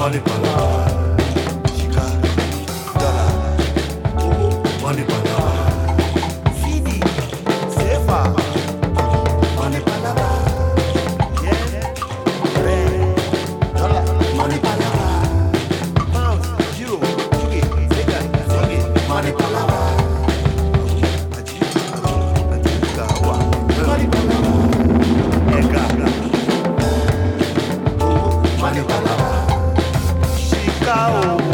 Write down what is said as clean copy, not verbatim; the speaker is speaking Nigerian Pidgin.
money palava. Chica, dollar, money palava. CD, Sefa, money palava. Yeah, red, dollar, money palava. Pound, euro, Chugi, Zega, Zigi, money palava. Money palava. Ega, money palava. Chicago.